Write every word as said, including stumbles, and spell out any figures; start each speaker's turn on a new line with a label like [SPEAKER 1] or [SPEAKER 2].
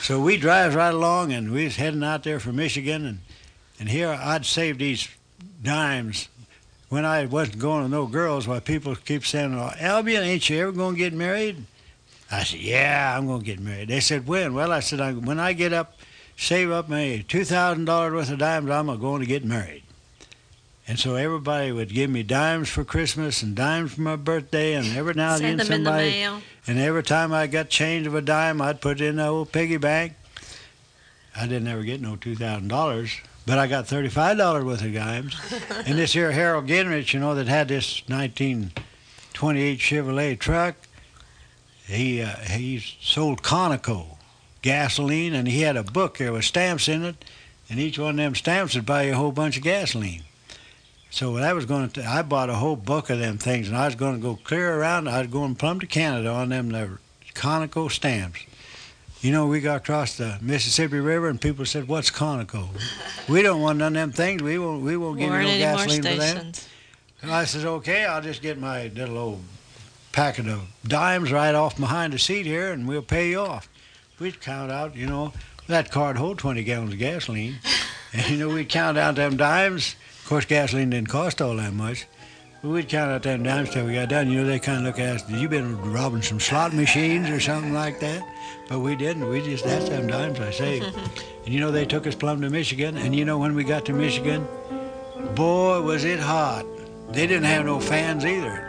[SPEAKER 1] So we drives right along, and we was heading out there for Michigan, and, and here I'd saved these dimes when I wasn't going with no girls. While people keep saying, "Oh, Albion, ain't you ever going to get married?" I said, "Yeah, I'm going to get married." They said, "When?" Well, I said, I, "When I get up, save up my two thousand dollars worth of dimes, I'm going to get married." And so everybody would give me dimes for Christmas and dimes for my birthday, and every now and then
[SPEAKER 2] Send them in the
[SPEAKER 1] somebody.
[SPEAKER 2] mail.
[SPEAKER 1] And every time I got change of a dime, I'd put it in the old piggy bank. I didn't ever get no two thousand dollars, but I got thirty-five dollars worth of dimes. And this here Harold Ginrich, you know, that had this nineteen twenty-eight Chevrolet truck, he uh, he sold Conoco gasoline, and he had a book there with stamps in it, and each one of them stamps would buy you a whole bunch of gasoline. So I was going to, I bought a whole book of them things, and I was going to go clear around. I was going plumb to Canada on them the Conoco stamps. You know, we got across the Mississippi River, and people said, "What's Conoco?" We don't want none of them things. We won't. We won't give you no gasoline for them. And I said, "Okay, I'll just get my little old packet of dimes right off behind the seat here, and we'll pay you off." We'd count out, you know, that card hold twenty gallons of gasoline, and you know we'd count out them dimes. Of course, gasoline didn't cost all that much. But we'd count out them dimes till we got done. You know, they kind of look at us, "Have you been robbing some slot machines or something like that?" But we didn't. We just, that's them dimes I saved. And you know, they took us plumb to Michigan. And you know, when we got to Michigan, boy, was it hot. They didn't have no fans either.